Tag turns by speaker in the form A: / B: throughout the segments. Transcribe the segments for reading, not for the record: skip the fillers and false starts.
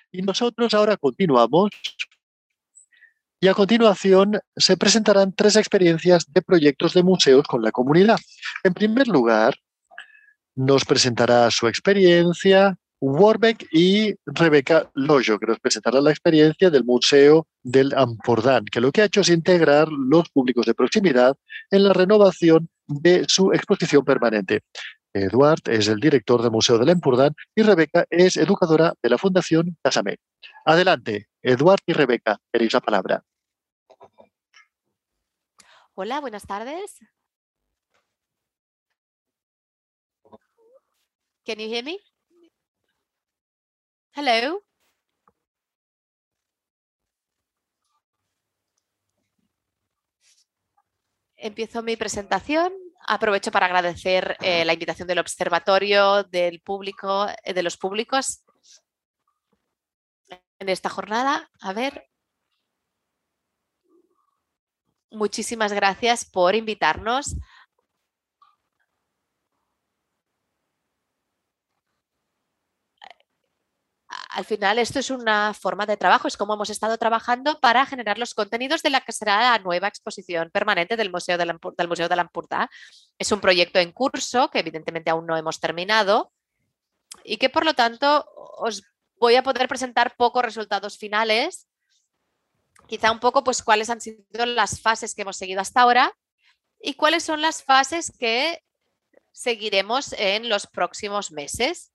A: Y nosotros ahora continuamos y a continuación se presentarán 3 experiencias de proyectos de museos con la comunidad. En primer lugar, nos presentará su experiencia Warbeck y Rebeca Loyo, que nos presentará la experiencia del Museo del Ampurdán, que lo que ha hecho es integrar los públicos de proximidad en la renovación de su exposición permanente. Eduard es el director del Museo del Empurdán y Rebeca es educadora de la Fundación Casamé. Adelante, Eduard y Rebeca, tenéis la palabra.
B: Hola, buenas tardes. Can you hear me? Hello. Empiezo mi presentación. Aprovecho para agradecer la invitación del observatorio, del público, de los públicos en esta jornada. A ver. Muchísimas gracias por invitarnos. Al final, esto es una forma de trabajo, es como hemos estado trabajando para generar los contenidos de la que será la nueva exposición permanente del Museo del Empordà. Es un proyecto en curso que evidentemente aún no hemos terminado y que por lo tanto os voy a poder presentar pocos resultados finales, quizá un poco pues cuáles han sido las fases que hemos seguido hasta ahora y cuáles son las fases que seguiremos en los próximos meses.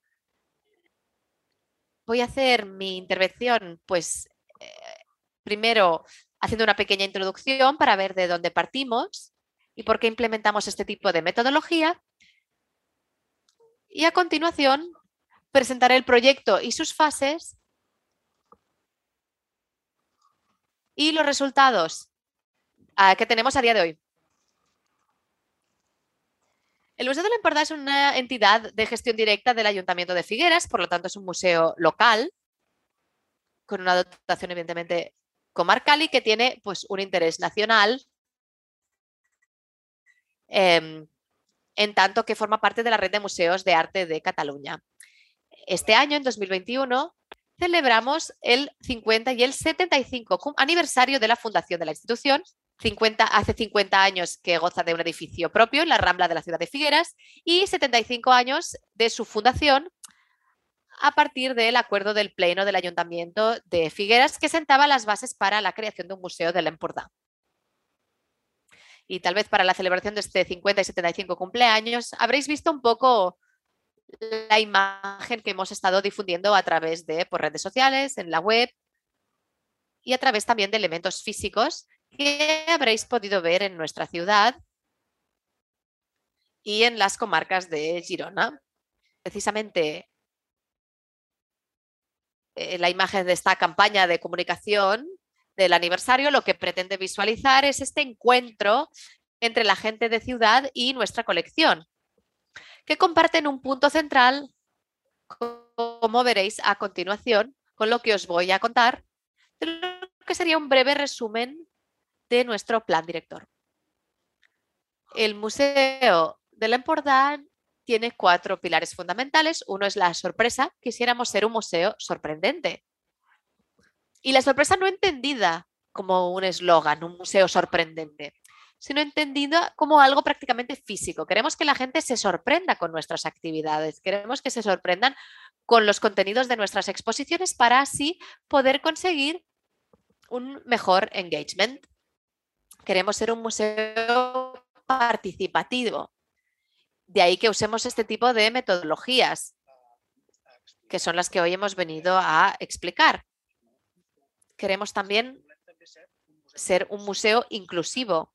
B: Voy a hacer mi intervención, pues, primero haciendo una pequeña introducción para ver de dónde partimos y por qué implementamos este tipo de metodología. Y a continuación presentaré el proyecto y sus fases y los resultados que tenemos a día de hoy. El Museo del Empordà es una entidad de gestión directa del Ayuntamiento de Figueras, por lo tanto es un museo local con una dotación evidentemente comarcal y que tiene pues, un interés nacional en tanto que forma parte de la red de museos de arte de Cataluña. Este año, en 2021, celebramos el 50 y el 75 aniversario de la fundación de la institución. Hace 50 años que goza de un edificio propio en la Rambla de la ciudad de Figueras y 75 años de su fundación a partir del acuerdo del Pleno del Ayuntamiento de Figueras que sentaba las bases para la creación de un museo del Empordà. Y tal vez para la celebración de este 50 y 75 cumpleaños habréis visto un poco la imagen que hemos estado difundiendo a través de por redes sociales, en la web y a través también de elementos físicos que habréis podido ver en nuestra ciudad y en las comarcas de Girona. Precisamente la imagen de esta campaña de comunicación del aniversario lo que pretende visualizar es este encuentro entre la gente de ciudad y nuestra colección, que comparten un punto central, como veréis a continuación, con lo que os voy a contar, que sería un breve resumen de nuestro plan director. El Museo del Empordà tiene 4 pilares fundamentales. Uno es la sorpresa. Quisiéramos ser un museo sorprendente. Y la sorpresa no entendida como un eslogan, un museo sorprendente, sino entendida como algo prácticamente físico. Queremos que la gente se sorprenda con nuestras actividades, queremos que se sorprendan con los contenidos de nuestras exposiciones para así poder conseguir un mejor engagement. Queremos ser un museo participativo. De ahí que usemos este tipo de metodologías, que son las que hoy hemos venido a explicar. Queremos también ser un museo inclusivo.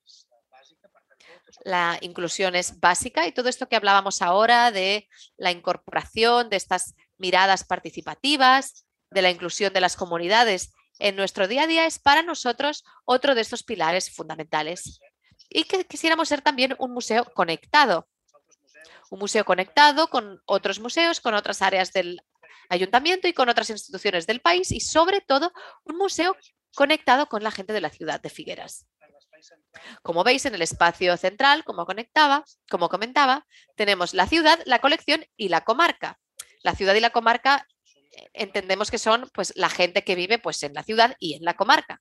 B: La inclusión es básica y todo esto que hablábamos ahora de la incorporación de estas miradas participativas, de la inclusión de las comunidades en nuestro día a día es para nosotros otro de estos pilares fundamentales. Y que quisiéramos ser también un museo conectado. Un museo conectado con otros museos, con otras áreas del ayuntamiento y con otras instituciones del país y sobre todo un museo conectado con la gente de la ciudad de Figueras. Como veis en el espacio central, como comentaba, tenemos la ciudad, la colección y la comarca. La ciudad y la comarca entendemos que son pues, la gente que vive pues, en la ciudad y en la comarca.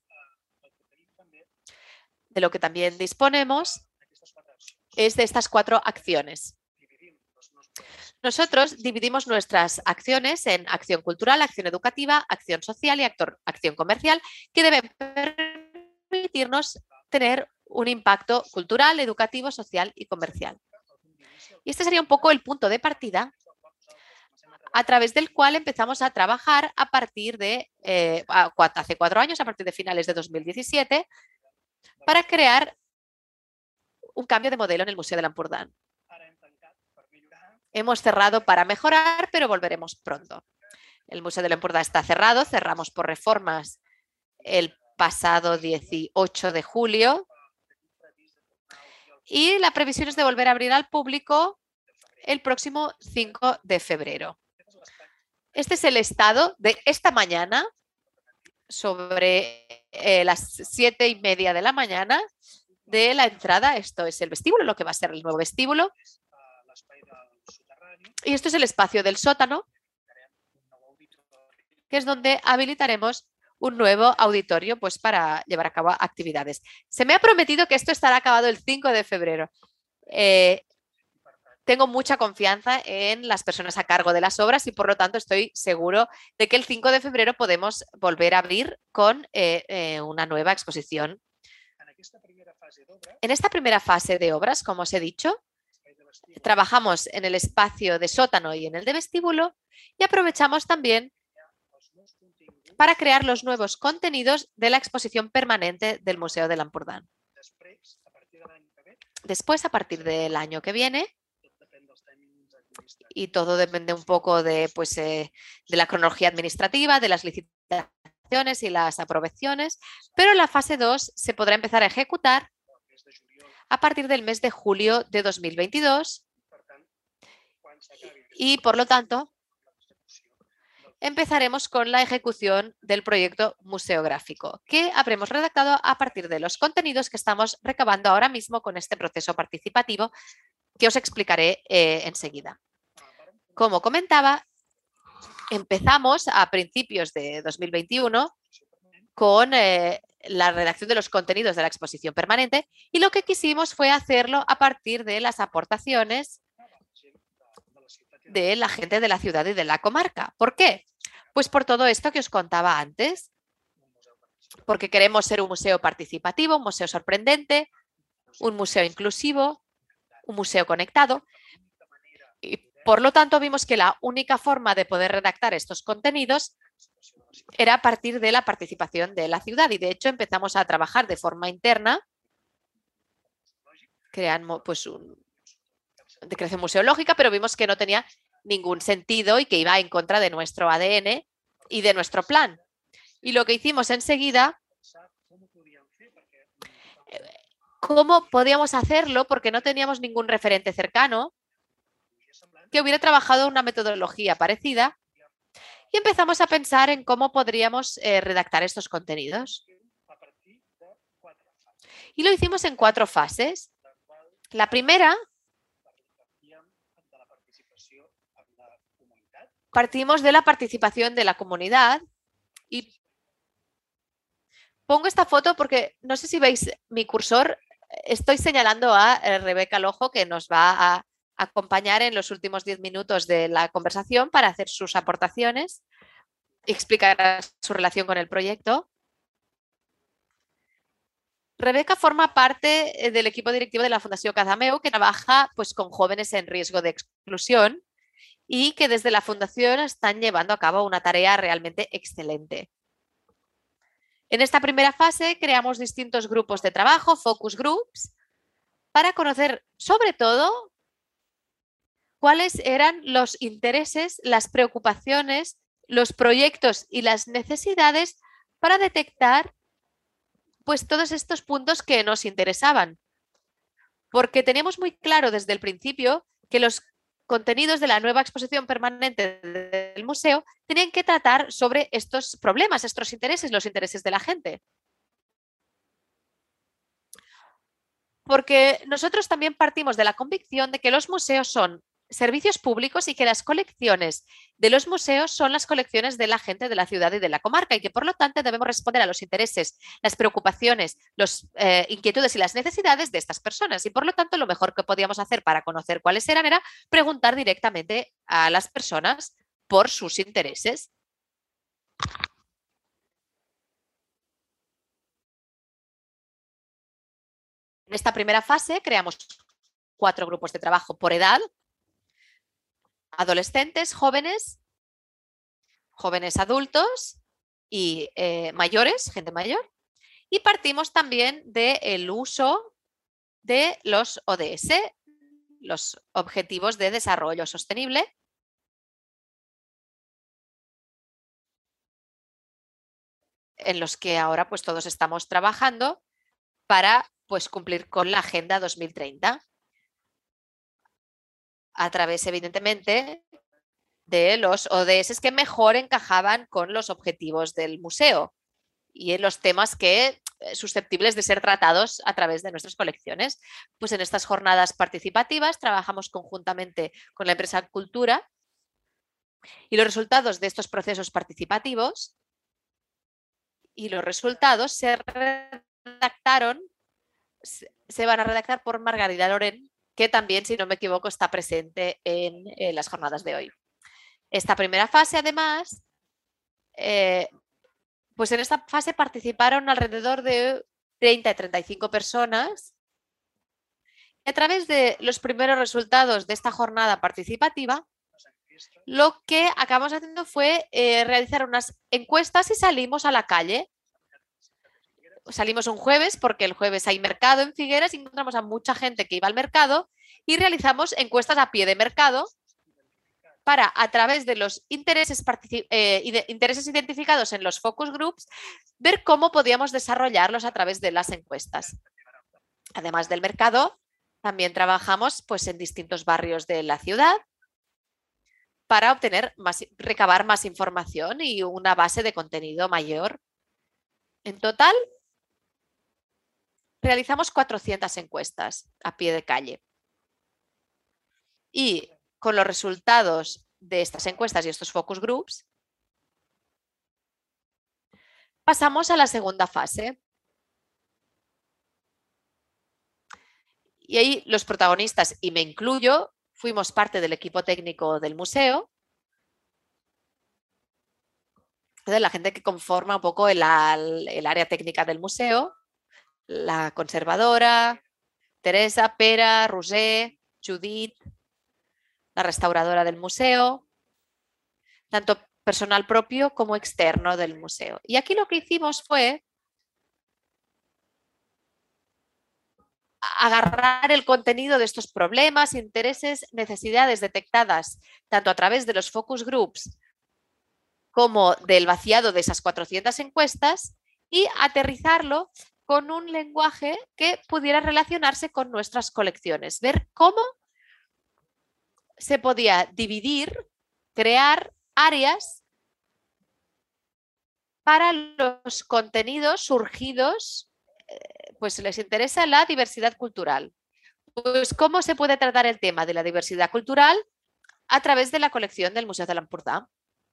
B: De lo que también disponemos es de estas 4 acciones. Nosotros dividimos nuestras acciones en acción cultural, acción educativa, acción social y acción comercial, que deben permitirnos tener un impacto cultural, educativo, social y comercial. Y este sería un poco el punto de partida a través del cual empezamos a trabajar a partir de hace 4 años, a partir de finales de 2017, para crear un cambio de modelo en el Museo de l'Empordà. Hemos cerrado para mejorar, pero volveremos pronto. El Museo de l'Empordà está cerrado, cerramos por reformas el pasado 18 de julio y la previsión es de volver a abrir al público el próximo 5 de febrero. Este es el estado de esta mañana, sobre las 7:30 de la mañana, de la entrada. Esto es el vestíbulo, lo que va a ser el nuevo vestíbulo. Y esto es el espacio del sótano, que es donde habilitaremos un nuevo auditorio pues, para llevar a cabo actividades. Se me ha prometido que esto estará acabado el 5 de febrero. Tengo mucha confianza en las personas a cargo de las obras y por lo tanto estoy seguro de que el 5 de febrero podemos volver a abrir con una nueva exposición. En esta primera fase de obras, como os he dicho, trabajamos en el espacio de sótano y en el de vestíbulo y aprovechamos también para crear los nuevos contenidos de la exposición permanente del Museo de l'Empordà. Después, a partir del año que viene, y todo depende un poco de la cronología administrativa, de las licitaciones y las aprobaciones, pero la fase 2 se podrá empezar a ejecutar a partir del mes de julio de 2022 y, por lo tanto, empezaremos con la ejecución del proyecto museográfico, que habremos redactado a partir de los contenidos que estamos recabando ahora mismo con este proceso participativo que os explicaré enseguida. Como comentaba, empezamos a principios de 2021 con la redacción de los contenidos de la exposición permanente y lo que quisimos fue hacerlo a partir de las aportaciones de la gente de la ciudad y de la comarca. ¿Por qué? Pues por todo esto que os contaba antes, porque queremos ser un museo participativo, un museo sorprendente, un museo inclusivo, un museo conectado. Y por lo tanto vimos que la única forma de poder redactar estos contenidos era a partir de la participación de la ciudad y de hecho empezamos a trabajar de forma interna, creando de creación museológica, pero vimos que no tenía ningún sentido y que iba en contra de nuestro ADN y de nuestro plan. Y lo que hicimos enseguida, ¿cómo podíamos hacerlo? Porque no teníamos ningún referente cercano que hubiera trabajado una metodología parecida y empezamos a pensar en cómo podríamos redactar estos contenidos. Y lo hicimos en 4 fases. La primera, partimos de la participación de la comunidad y pongo esta foto porque no sé si veis mi cursor, estoy señalando a Rebeca Lojo que nos va a acompañar en los últimos 10 minutos de la conversación para hacer sus aportaciones y explicar su relación con el proyecto. Rebeca forma parte del equipo directivo de la Fundació Cazameu, que trabaja pues, con jóvenes en riesgo de exclusión y que desde la Fundación están llevando a cabo una tarea realmente excelente. En esta primera fase creamos distintos grupos de trabajo, focus groups, para conocer sobre todo cuáles eran los intereses, las preocupaciones, los proyectos y las necesidades para detectar pues, todos estos puntos que nos interesaban. Porque teníamos muy claro desde el principio que los contenidos de la nueva exposición permanente del museo tenían que tratar sobre estos problemas, estos intereses, los intereses de la gente. Porque nosotros también partimos de la convicción de que los museos son servicios públicos y que las colecciones de los museos son las colecciones de la gente de la ciudad y de la comarca y que por lo tanto debemos responder a los intereses, las preocupaciones, las inquietudes y las necesidades de estas personas. Y por lo tanto lo mejor que podíamos hacer para conocer cuáles eran era preguntar directamente a las personas por sus intereses. En esta primera fase creamos 4 grupos de trabajo por edad: adolescentes, jóvenes, jóvenes adultos y mayores, gente mayor. Y partimos también del uso de los ODS, los Objetivos de Desarrollo Sostenible, en los que ahora pues todos estamos trabajando para pues cumplir con la Agenda 2030 a través, evidentemente, de los ODS que mejor encajaban con los objetivos del museo y en los temas que susceptibles de ser tratados a través de nuestras colecciones. Pues en estas jornadas participativas trabajamos conjuntamente con la empresa Cultura y los resultados de estos procesos participativos y los resultados se redactaron, se van a redactar por Margarida Loren, que también, si no me equivoco, está presente en las jornadas de hoy. Esta primera fase, además, pues en esta fase participaron alrededor de 30 y 35 personas. A través de los primeros resultados de esta jornada participativa, lo que acabamos haciendo fue realizar unas encuestas y salimos a la calle. Salimos un jueves porque el jueves hay mercado en Figueras y encontramos a mucha gente que iba al mercado y realizamos encuestas a pie de mercado para, a través de los intereses identificados en los focus groups, ver cómo podíamos desarrollarlos a través de las encuestas. Además del mercado, también trabajamos pues, en distintos barrios de la ciudad para obtener recabar más información y una base de contenido mayor. En total, realizamos 400 encuestas a pie de calle. Y con los resultados de estas encuestas y estos focus groups, pasamos a la segunda fase. Y ahí los protagonistas, y me incluyo, fuimos parte del equipo técnico del museo, de la gente que conforma un poco el área técnica del museo, la conservadora, Teresa, Pera, Roser, Judit, la restauradora del museo, tanto personal propio como externo del museo. Y aquí lo que hicimos fue agarrar el contenido de estos problemas, intereses, necesidades detectadas tanto a través de los focus groups como del vaciado de esas 400 encuestas y aterrizarlo con un lenguaje que pudiera relacionarse con nuestras colecciones. Ver cómo se podía dividir, crear áreas para los contenidos surgidos, pues les interesa la diversidad cultural. Pues cómo se puede tratar el tema de la diversidad cultural a través de la colección del Museo de l'Empordà.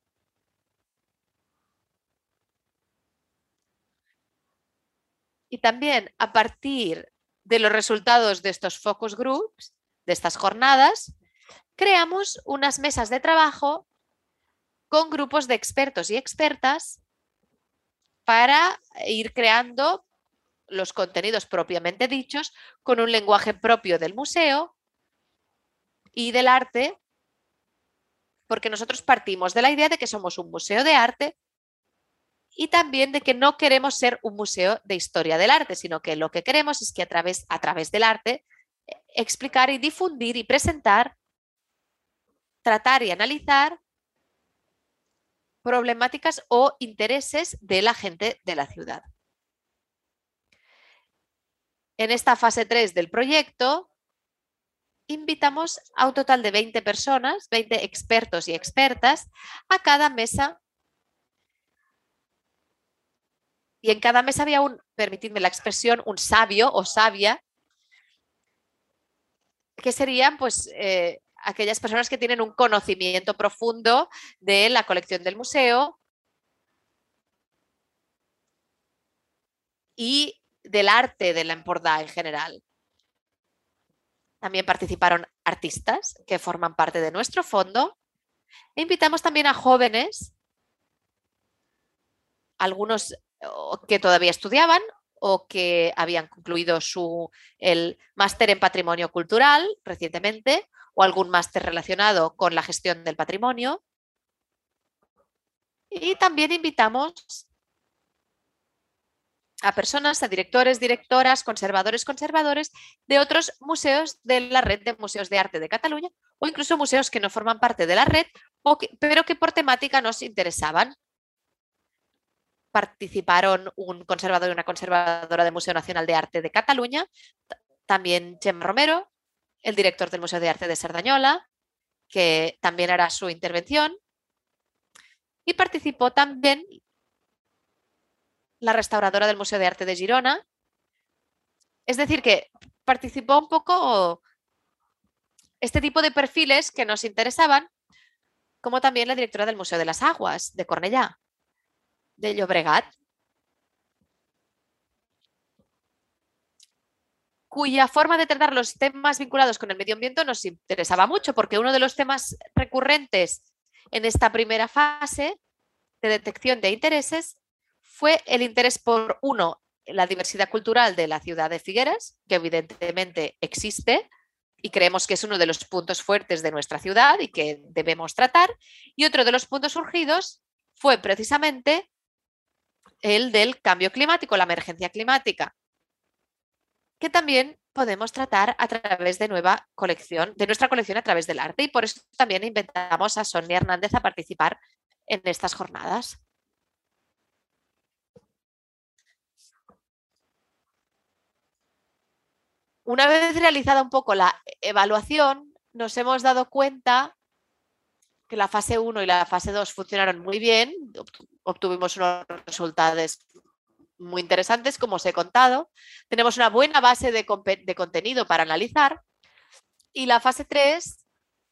B: Y también a partir de los resultados de estos focus groups, de estas jornadas, creamos unas mesas de trabajo con grupos de expertos y expertas para ir creando los contenidos propiamente dichos con un lenguaje propio del museo y del arte, porque nosotros partimos de la idea de que somos un museo de arte y también de que no queremos ser un museo de historia del arte, sino que lo que queremos es que a través del arte explicar y difundir y presentar, tratar y analizar problemáticas o intereses de la gente de la ciudad. En esta fase 3 del proyecto, invitamos a un total de 20 personas, 20 expertos y expertas, a cada mesa. Y en cada mesa había permitidme la expresión, un sabio o sabia, que serían pues aquellas personas que tienen un conocimiento profundo de la colección del museo y del arte de l'Empordà en general. También participaron artistas que forman parte de nuestro fondo. E invitamos también a jóvenes, algunos que todavía estudiaban o que habían concluido el máster en patrimonio cultural recientemente o algún máster relacionado con la gestión del patrimonio. Y también invitamos a personas, a directores, directoras, conservadores, conservadores de otros museos de la red de museos de arte de Cataluña o incluso museos que no forman parte de la red, pero que por temática nos interesaban. Participaron un conservador y una conservadora del Museo Nacional de Arte de Cataluña, también Gemma Romero, el director del Museo de Arte de Cerdanyola, que también hará su intervención, y participó también la restauradora del Museo de Arte de Girona. Es decir, que participó un poco este tipo de perfiles que nos interesaban, como también la directora del Museo de las Aguas de Cornellá, de Llobregat, cuya forma de tratar los temas vinculados con el medio ambiente nos interesaba mucho, porque uno de los temas recurrentes en esta primera fase de detección de intereses fue el interés por, uno, la diversidad cultural de la ciudad de Figueras, que evidentemente existe y creemos que es uno de los puntos fuertes de nuestra ciudad y que debemos tratar, y otro de los puntos surgidos fue precisamente el del cambio climático, la emergencia climática, que también podemos tratar a través de nuestra colección a través del arte, y por eso también invitamos a Sonia Hernández a participar en estas jornadas. Una vez realizada un poco la evaluación, nos hemos dado cuenta que la fase 1 y la fase 2 funcionaron muy bien, obtuvimos unos resultados muy interesantes, como os he contado. Tenemos una buena base de contenido para analizar. Y la fase 3,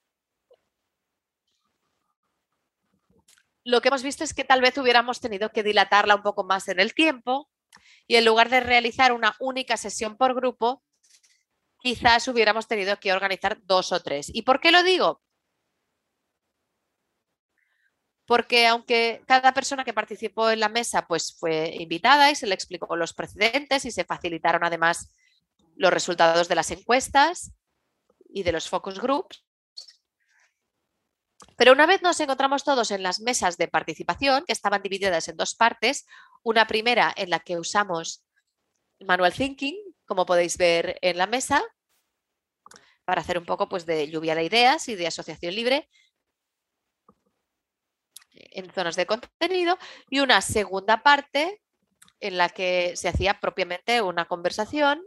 B: lo que hemos visto es que tal vez hubiéramos tenido que dilatarla un poco más en el tiempo y en lugar de realizar una única sesión por grupo, quizás hubiéramos tenido que organizar 2 o 3. ¿Y por qué lo digo? Porque aunque cada persona que participó en la mesa pues fue invitada y se le explicó los precedentes y se facilitaron además los resultados de las encuestas y de los focus groups, pero una vez nos encontramos todos en las mesas de participación, que estaban divididas en 2 partes, una primera en la que usamos Manual Thinking, como podéis ver en la mesa, para hacer un poco pues, de lluvia de ideas y de asociación libre en zonas de contenido, y una segunda parte en la que se hacía propiamente una conversación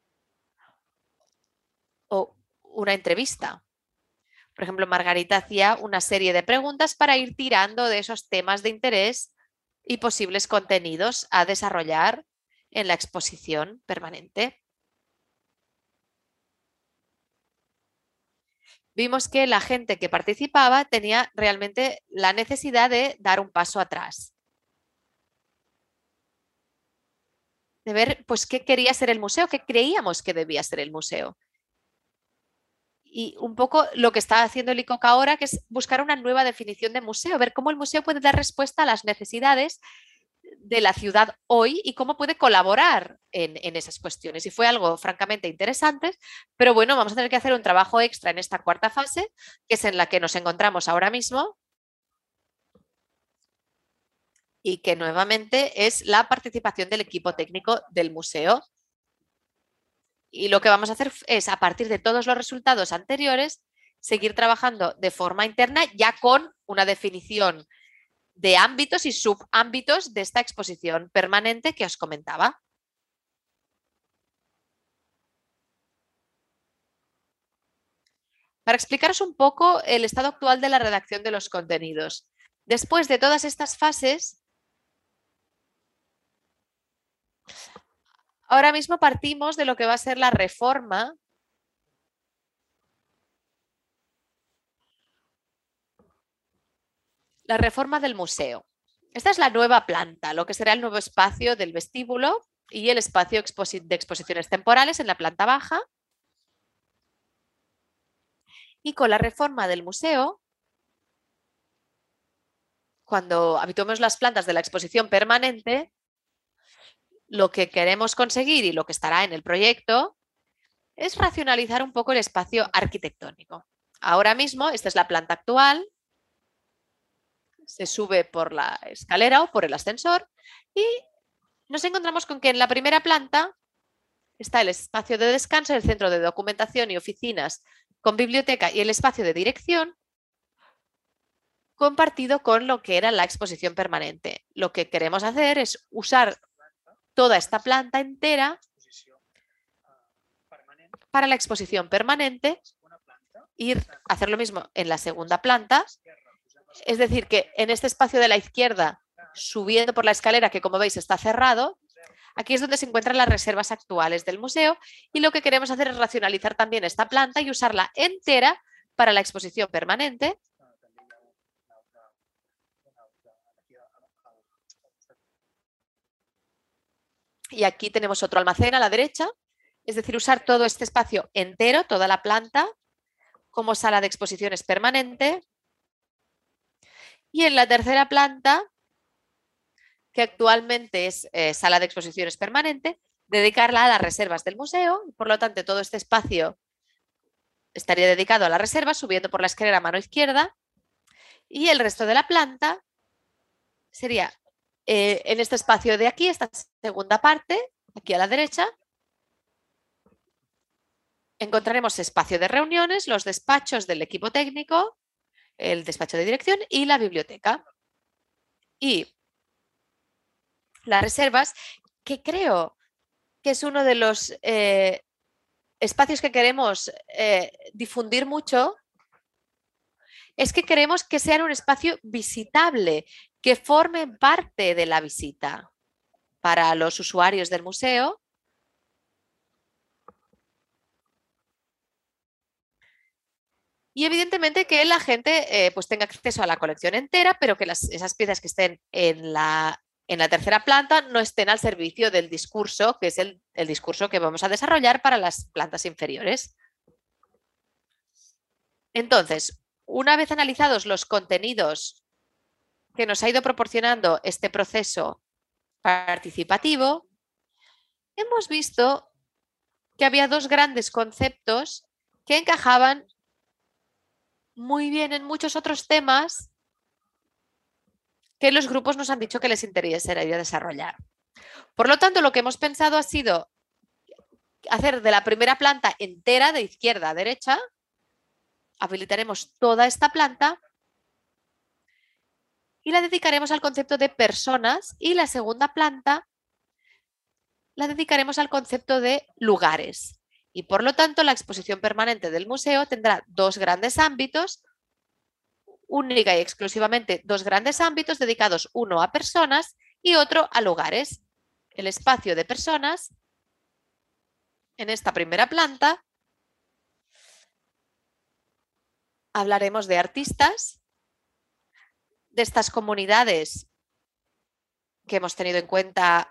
B: o una entrevista. Por ejemplo, Margarita hacía una serie de preguntas para ir tirando de esos temas de interés y posibles contenidos a desarrollar en la exposición permanente. Vimos que la gente que participaba tenía realmente la necesidad de dar un paso atrás, de ver pues, qué quería ser el museo, qué creíamos que debía ser el museo. Y un poco lo que está haciendo el ICOC ahora, que es buscar una nueva definición de museo, ver cómo el museo puede dar respuesta a las necesidades de la ciudad hoy y cómo puede colaborar en esas cuestiones. Y fue algo francamente interesante, pero bueno, vamos a tener que hacer un trabajo extra en esta cuarta fase, que es en la que nos encontramos ahora mismo, y que nuevamente es la participación del equipo técnico del museo. Y lo que vamos a hacer es, a partir de todos los resultados anteriores, seguir trabajando de forma interna ya con una definición de ámbitos y subámbitos de esta exposición permanente que os comentaba. Para explicaros un poco el estado actual de la redacción de los contenidos. Después de todas estas fases, ahora mismo partimos de lo que va a ser la reforma la reforma del museo. Esta es la nueva planta, lo que será el nuevo espacio del vestíbulo y el espacio de exposiciones temporales en la planta baja. Y con la reforma del museo, cuando habituemos las plantas de la exposición permanente, lo que queremos conseguir y lo que estará en el proyecto es racionalizar un poco el espacio arquitectónico. Ahora mismo, esta es la planta actual, se sube por la escalera o por el ascensor y nos encontramos con que en la primera planta está el espacio de descanso, el centro de documentación y oficinas con biblioteca y el espacio de dirección compartido con lo que era la exposición permanente. Lo que queremos hacer es usar toda esta planta entera para la exposición permanente y hacer lo mismo en la segunda planta. Es decir, que en este espacio de la izquierda, subiendo por la escalera, que como veis está cerrado, aquí es donde se encuentran las reservas actuales del museo y lo que queremos hacer es racionalizar también esta planta y usarla entera para la exposición permanente. Y aquí tenemos otro almacén a la derecha, es decir, usar todo este espacio entero, toda la planta, como sala de exposiciones permanente. Y en la tercera planta, que actualmente es sala de exposiciones permanente, dedicarla a las reservas del museo. Por lo tanto, todo este espacio estaría dedicado a las reservas, subiendo por la escalera a mano izquierda. Y el resto de la planta sería en este espacio de aquí, esta segunda parte, aquí a la derecha, encontraremos espacio de reuniones, los despachos del equipo técnico, el despacho de dirección y la biblioteca. Y las reservas, que creo que es uno de los espacios que queremos difundir mucho, es que queremos que sean un espacio visitable, que formen parte de la visita para los usuarios del museo. Y evidentemente que la gente pues tenga acceso a la colección entera, pero que esas piezas que estén en la tercera planta no estén al servicio del discurso, que es el discurso que vamos a desarrollar para las plantas inferiores. Entonces, una vez analizados los contenidos que nos ha ido proporcionando este proceso participativo, hemos visto que había dos grandes conceptos que encajaban muy bien en muchos otros temas que los grupos nos han dicho que les interesaría desarrollar. Por lo tanto, lo que hemos pensado ha sido hacer de la primera planta entera, de izquierda a derecha, habilitaremos toda esta planta y la dedicaremos al concepto de personas, y la segunda planta la dedicaremos al concepto de lugares. Y por lo tanto, la exposición permanente del museo tendrá dos grandes ámbitos, única y exclusivamente dos grandes ámbitos dedicados, uno a personas y otro a lugares. El espacio de personas, en esta primera planta, hablaremos de artistas, de estas comunidades que hemos tenido en cuenta,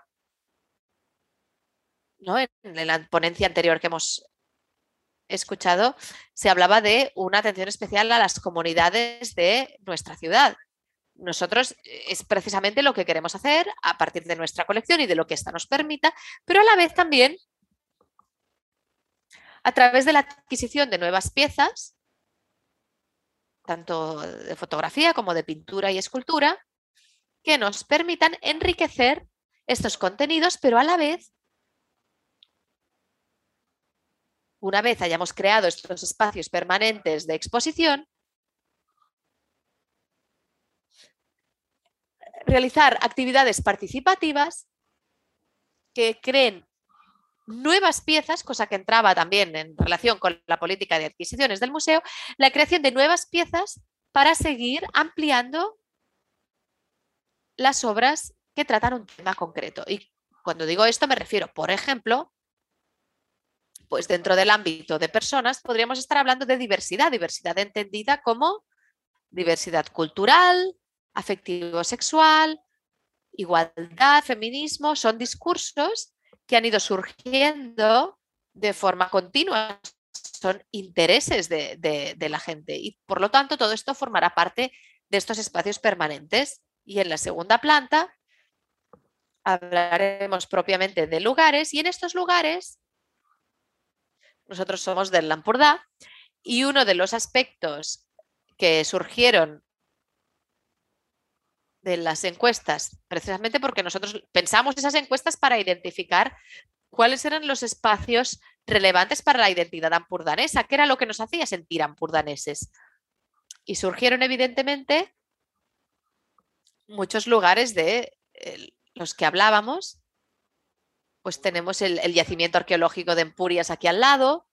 B: ¿no? En la ponencia anterior que hemos escuchado, se hablaba de una atención especial a las comunidades de nuestra ciudad. Nosotros es precisamente lo que queremos hacer a partir de nuestra colección y de lo que esta nos permita, pero a la vez también a través de la adquisición de nuevas piezas, tanto de fotografía como de pintura y escultura, que nos permitan enriquecer estos contenidos, pero a la vez, una vez hayamos creado estos espacios permanentes de exposición, realizar actividades participativas que creen nuevas piezas, cosa que entraba también en relación con la política de adquisiciones del museo, la creación de nuevas piezas para seguir ampliando las obras que tratan un tema concreto. Y cuando digo esto me refiero, por ejemplo, pues dentro del ámbito de personas podríamos estar hablando de diversidad, diversidad entendida como diversidad cultural, afectivo-sexual, igualdad, feminismo, son discursos que han ido surgiendo de forma continua, son intereses de la gente y por lo tanto todo esto formará parte de estos espacios permanentes. Y en la segunda planta hablaremos propiamente de lugares y en estos lugares nosotros somos del Lampurdá y uno de los aspectos que surgieron de las encuestas, precisamente porque nosotros pensamos esas encuestas para identificar cuáles eran los espacios relevantes para la identidad ampurdanesa, qué era lo que nos hacía sentir ampurdaneses. Y surgieron evidentemente muchos lugares de los que hablábamos. Pues tenemos el yacimiento arqueológico de Empúries aquí al lado,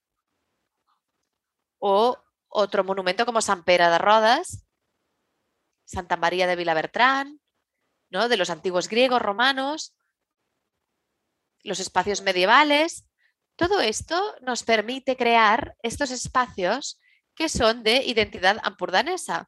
B: o otro monumento como Sant Pere de Rodes, Santa María de Vilabertrán, ¿no? De los antiguos griegos, romanos, los espacios medievales. Todo esto nos permite crear estos espacios que son de identidad ampurdanesa.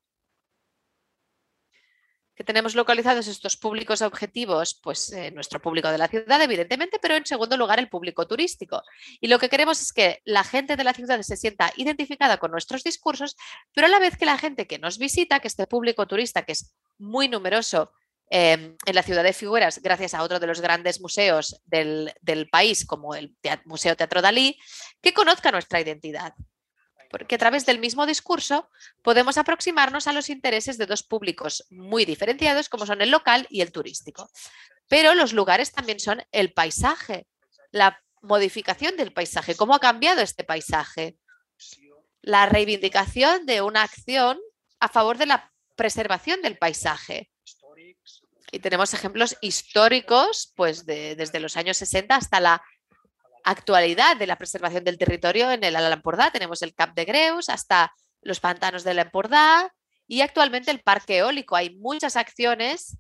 B: Que tenemos localizados estos públicos objetivos, pues nuestro público de la ciudad, evidentemente, pero en segundo lugar el público turístico. Y lo que queremos es que la gente de la ciudad se sienta identificada con nuestros discursos, pero a la vez que la gente que nos visita, que este público turista, que es muy numeroso en la ciudad de Figueras, gracias a otro de los grandes museos del país, como el Museo Teatro Dalí, que conozca nuestra identidad. Porque a través del mismo discurso podemos aproximarnos a los intereses de dos públicos muy diferenciados, como son el local y el turístico. Pero los lugares también son el paisaje, la modificación del paisaje, cómo ha cambiado este paisaje, la reivindicación de una acción a favor de la preservación del paisaje. Y tenemos ejemplos históricos, pues desde los años 60 hasta la actualidad de la preservación del territorio en el Alt Empordà. Tenemos el Cap de Greus hasta los pantanos del Empordà y actualmente el parque eólico. Hay muchas acciones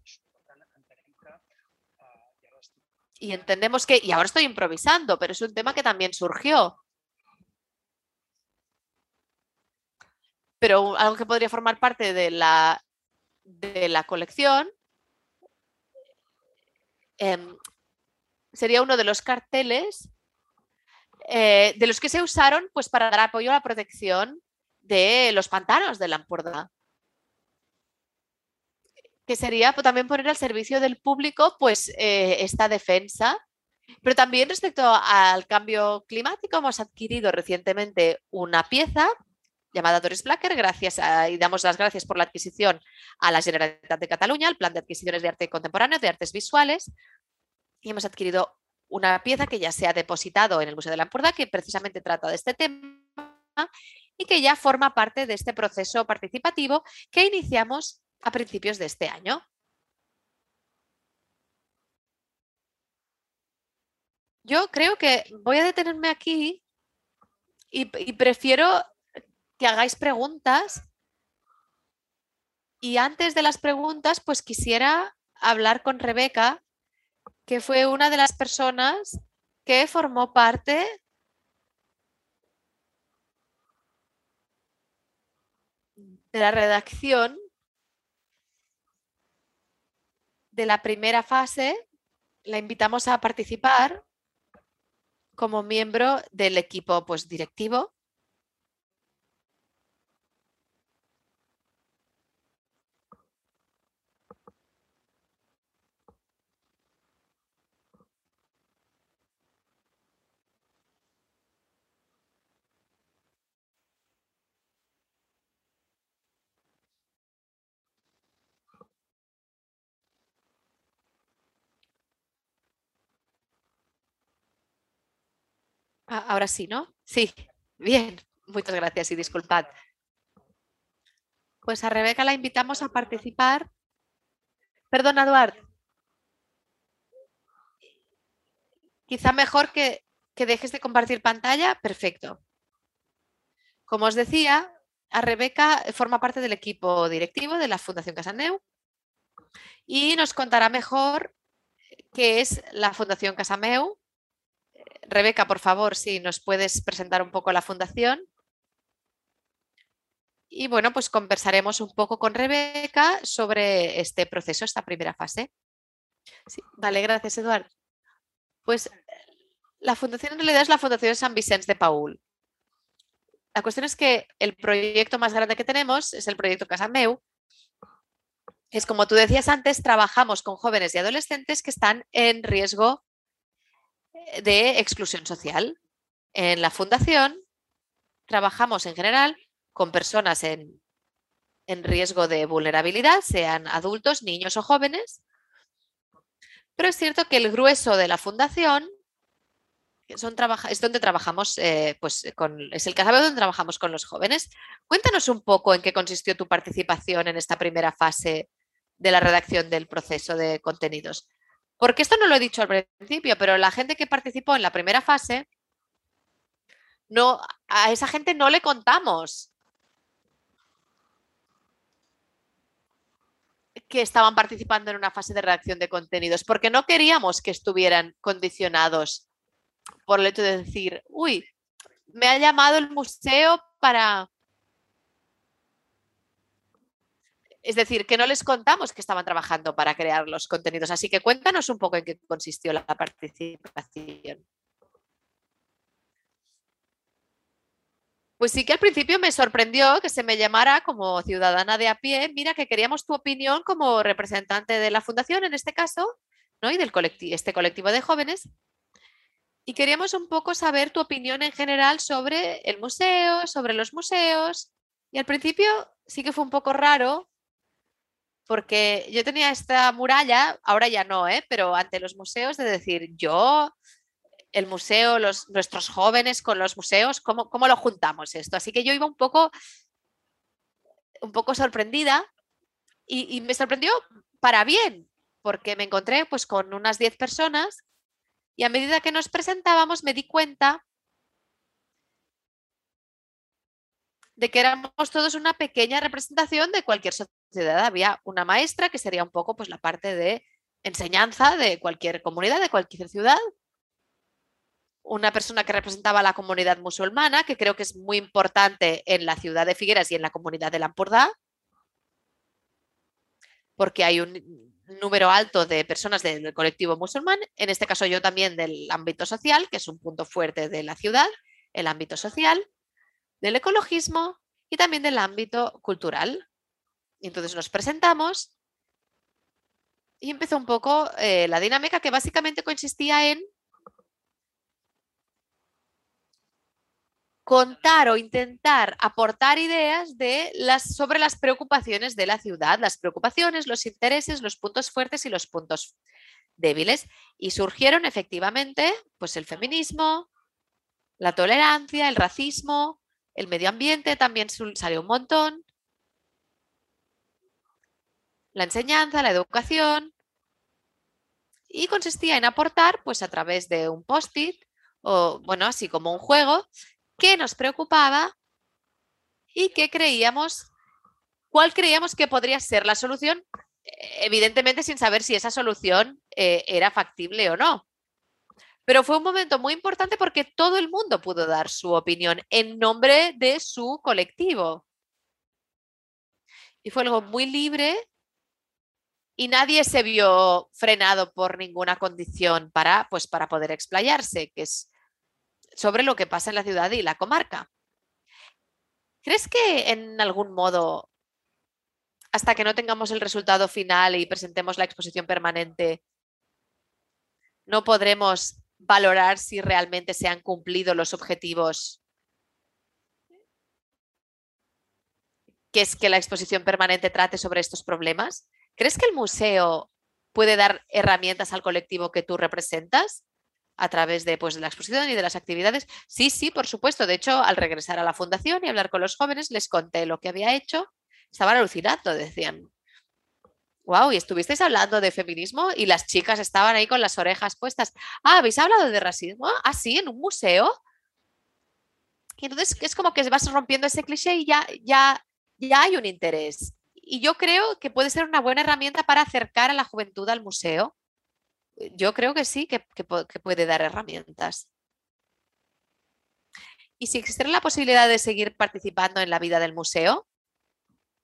B: y entendemos que, y ahora estoy improvisando, pero es un tema que también surgió. Pero algo que podría formar parte de la colección sería uno de los carteles de los que se usaron pues, para dar apoyo a la protección de los pantanos del Empordà. Que sería también poner al servicio del público pues, esta defensa. Pero también respecto al cambio climático hemos adquirido recientemente una pieza llamada Doris Blacker, y damos las gracias por la adquisición a la Generalitat de Cataluña, el Plan de Adquisiciones de Arte Contemporáneo, de Artes Visuales, y hemos adquirido una pieza que ya se ha depositado en el Museo de l'Empordà, que precisamente trata de este tema y que ya forma parte de este proceso participativo que iniciamos a principios de este año. Yo creo que voy a detenerme aquí y prefiero que hagáis preguntas. Y antes de las preguntas, pues quisiera hablar con Rebeca, que fue una de las personas que formó parte de la redacción de la primera fase. La invitamos a participar como miembro del equipo pues, directivo. Ahora sí, ¿no? Sí, bien. Muchas gracias y disculpad. Pues a Rebeca la invitamos a participar. Perdona, Eduard. Quizá mejor que dejes de compartir pantalla. Perfecto. Como os decía, a Rebeca forma parte del equipo directivo de la Fundación Casaneu y nos contará mejor qué es la Fundación Casameu. Rebeca, por favor, si nos puedes presentar un poco la fundación. Y bueno, pues conversaremos un poco con Rebeca sobre este proceso, esta primera fase. Sí, vale, gracias, Eduard. Pues la fundación en realidad es la Fundación San Vicente de Paul. La cuestión es que el proyecto más grande que tenemos es el proyecto Casa Meu, que es como tú decías antes, trabajamos con jóvenes y adolescentes que están en riesgo de exclusión social. En la fundación trabajamos en general con personas en riesgo de vulnerabilidad, sean adultos, niños o jóvenes, pero es cierto que el grueso de la fundación es donde trabajamos, es el casabel donde trabajamos con los jóvenes. Cuéntanos un poco en qué consistió tu participación en esta primera fase de la redacción del proceso de contenidos. Porque esto no lo he dicho al principio, pero la gente que participó en la primera fase, no, a esa gente no le contamos que estaban participando en una fase de redacción de contenidos, porque no queríamos que estuvieran condicionados por el hecho de decir, uy, me ha llamado el museo para... Es decir, que no les contamos que estaban trabajando para crear los contenidos. Así que cuéntanos un poco en qué consistió la participación. Pues sí que al principio me sorprendió que se me llamara como ciudadana de a pie. Mira, que queríamos tu opinión como representante de la fundación, en este caso, ¿no? Y del este colectivo de jóvenes. Y queríamos un poco saber tu opinión en general sobre el museo, sobre los museos. Y al principio sí que fue un poco raro porque yo tenía esta muralla, ahora ya no, pero ante los museos de decir, yo, el museo, nuestros jóvenes con los museos, ¿cómo lo juntamos esto? Así que yo iba un poco sorprendida y me sorprendió para bien, porque me encontré pues con unas 10 personas y a medida que nos presentábamos me di cuenta de que éramos todos una pequeña representación de cualquier sociedad. Había una maestra que sería un poco pues la parte de enseñanza de cualquier comunidad, de cualquier ciudad. Una persona que representaba a la comunidad musulmana, que creo que es muy importante en la ciudad de Figueras y en la comunidad de Lampordà, porque hay un número alto de personas del colectivo musulmán, en este caso yo también del ámbito social, que es un punto fuerte de la ciudad, el ámbito social, del ecologismo y también del ámbito cultural. Y entonces nos presentamos y empezó un poco la dinámica, que básicamente consistía en contar o intentar aportar ideas sobre las preocupaciones de la ciudad, las preocupaciones, los intereses, los puntos fuertes y los puntos débiles. Y surgieron efectivamente pues el feminismo, la tolerancia, el racismo, el medio ambiente también salió un montón, la enseñanza, la educación, y consistía en aportar pues a través de un post-it o bueno, así como un juego, qué nos preocupaba y cuál creíamos que podría ser la solución, evidentemente sin saber si esa solución era factible o no. Pero fue un momento muy importante porque todo el mundo pudo dar su opinión en nombre de su colectivo. Y fue algo muy libre y nadie se vio frenado por ninguna condición para poder explayarse, que es sobre lo que pasa en la ciudad y la comarca. ¿Crees que en algún modo, hasta que no tengamos el resultado final y presentemos la exposición permanente, no podremos valorar si realmente se han cumplido los objetivos que es que la exposición permanente trate sobre estos problemas? ¿Crees que el museo puede dar herramientas al colectivo que tú representas a través de, pues, de la exposición y de las actividades? Sí, sí, por supuesto. De hecho, al regresar a la fundación y hablar con los jóvenes, les conté lo que había hecho. Estaban alucinando, decían, wow, y estuvisteis hablando de feminismo y las chicas estaban ahí con las orejas puestas. Ah, ¿habéis hablado de racismo? Ah, sí, en un museo. Y entonces es como que vas rompiendo ese cliché y ya hay un interés. Y yo creo que puede ser una buena herramienta para acercar a la juventud al museo. Yo creo que sí, que puede dar herramientas. Y si existiera la posibilidad de seguir participando en la vida del museo,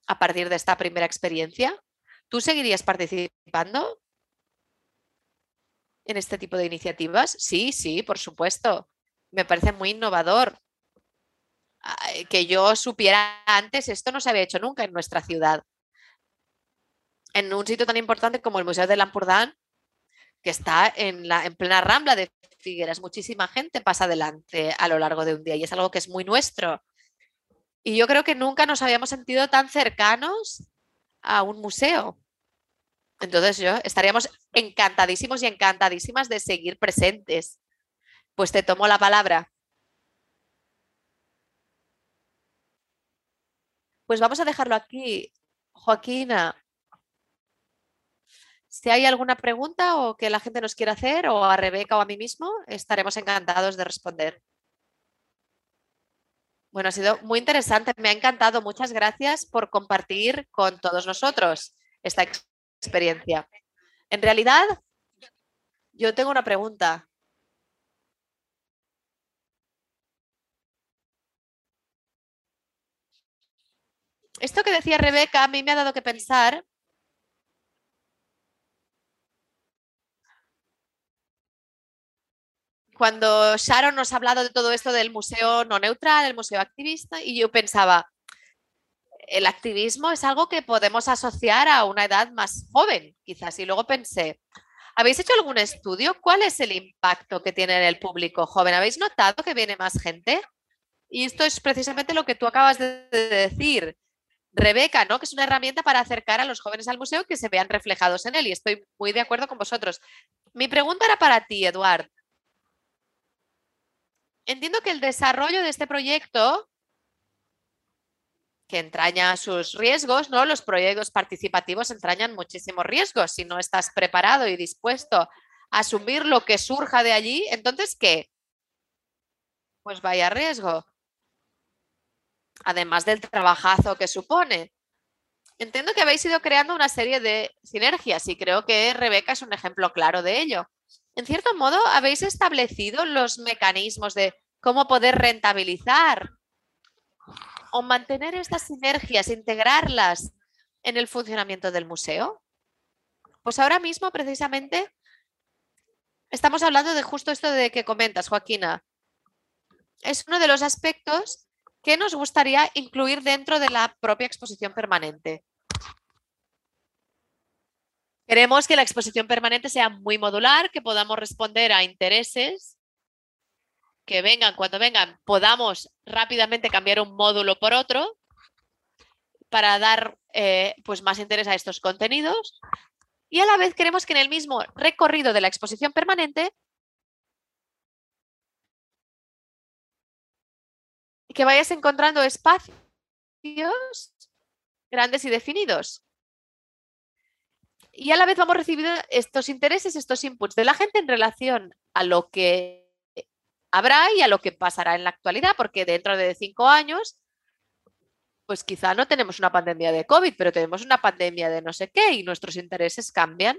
B: a partir de esta primera experiencia? ¿Tú seguirías participando en este tipo de iniciativas? Sí, sí, por supuesto. Me parece muy innovador. Que yo supiera antes, esto no se había hecho nunca en nuestra ciudad. En un sitio tan importante como el Museo de l'Empordà, que está en plena Rambla de Figueras, muchísima gente pasa adelante a lo largo de un día y es algo que es muy nuestro. Y yo creo que nunca nos habíamos sentido tan cercanos a un museo. Entonces estaríamos encantadísimos y encantadísimas de seguir presentes. Pues te tomo la palabra. Pues vamos a dejarlo aquí, Joaquina. Si hay alguna pregunta o que la gente nos quiera hacer, o a Rebeca o a mí mismo, estaremos encantados de responder. Bueno, ha sido muy interesante, me ha encantado. Muchas gracias por compartir con todos nosotros esta experiencia. En realidad, yo tengo una pregunta. Esto que decía Rebeca a mí me ha dado que pensar cuando Sharon nos ha hablado de todo esto del museo no neutral, el museo activista, y yo pensaba, el activismo es algo que podemos asociar a una edad más joven, quizás. Y luego pensé, ¿habéis hecho algún estudio? ¿Cuál es el impacto que tiene en el público joven? ¿Habéis notado que viene más gente? Y esto es precisamente lo que tú acabas de decir, Rebeca, ¿no? Que es una herramienta para acercar a los jóvenes al museo y que se vean reflejados en él. Y estoy muy de acuerdo con vosotros. Mi pregunta era para ti, Eduard. Entiendo que el desarrollo de este proyecto, que entraña sus riesgos, ¿no? Los proyectos participativos entrañan muchísimos riesgos. Si no estás preparado y dispuesto a asumir lo que surja de allí, entonces, ¿qué? Pues vaya riesgo. Además del trabajazo que supone. Entiendo que habéis ido creando una serie de sinergias y creo que Rebeca es un ejemplo claro de ello. En cierto modo, habéis establecido los mecanismos de cómo poder rentabilizar o mantener estas sinergias, integrarlas en el funcionamiento del museo. Pues ahora mismo, precisamente, estamos hablando de justo esto de que comentas, Joaquina. Es uno de los aspectos que nos gustaría incluir dentro de la propia exposición permanente. Queremos que la exposición permanente sea muy modular, que podamos responder a intereses, que vengan cuando vengan, podamos rápidamente cambiar un módulo por otro para dar pues más interés a estos contenidos. Y a la vez queremos que en el mismo recorrido de la exposición permanente que vayas encontrando espacios grandes y definidos. Y a la vez vamos recibiendo estos intereses, estos inputs de la gente en relación a lo que habrá y a lo que pasará en la actualidad, porque dentro de 5 años, pues quizá no tenemos una pandemia de COVID, pero tenemos una pandemia de no sé qué y nuestros intereses cambian.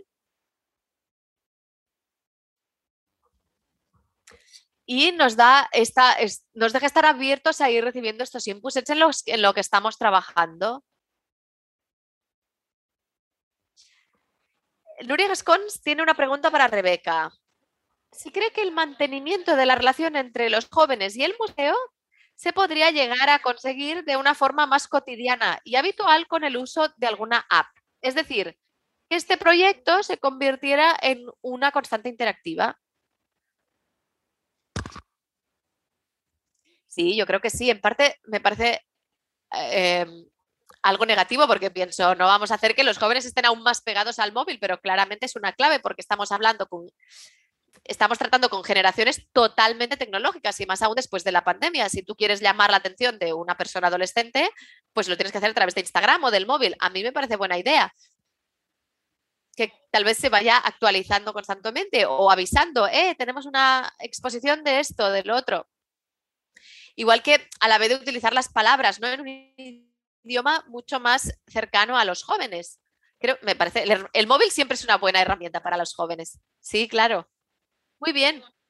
B: Y nos da nos deja estar abiertos a ir recibiendo estos inputs en lo que estamos trabajando. Nuria Gascons tiene una pregunta para Rebeca. Si cree que el mantenimiento de la relación entre los jóvenes y el museo se podría llegar a conseguir de una forma más cotidiana y habitual con el uso de alguna app. Es decir, que este proyecto se convirtiera en una constante interactiva. Sí, yo creo que sí. En parte me parece algo negativo porque pienso, no vamos a hacer que los jóvenes estén aún más pegados al móvil, pero claramente es una clave porque estamos tratando con generaciones totalmente tecnológicas y más aún después de la pandemia. Si tú quieres llamar la atención de una persona adolescente, pues lo tienes que hacer a través de Instagram o del móvil. A mí me parece buena idea que tal vez se vaya actualizando constantemente o avisando, tenemos una exposición de esto, del otro. Igual que a la vez de utilizar las palabras, ¿no? En un idioma mucho más cercano a los jóvenes. Me parece, el móvil siempre es una buena herramienta para los jóvenes. Sí, claro. Muy bien.